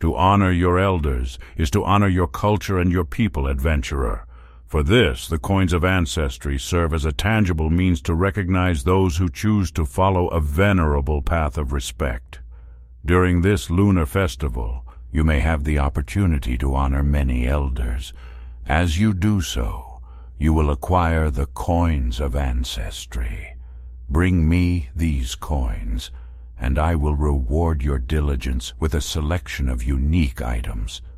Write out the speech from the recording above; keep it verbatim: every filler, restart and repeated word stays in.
To honor your elders is to honor your culture and your people, adventurer. For this, the coins of ancestry serve as a tangible means to recognize those who choose to follow a venerable path of respect. During this lunar festival, you may have the opportunity to honor many elders. As you do so, you will acquire the coins of ancestry. Bring me these coins, and I will reward your diligence with a selection of unique items.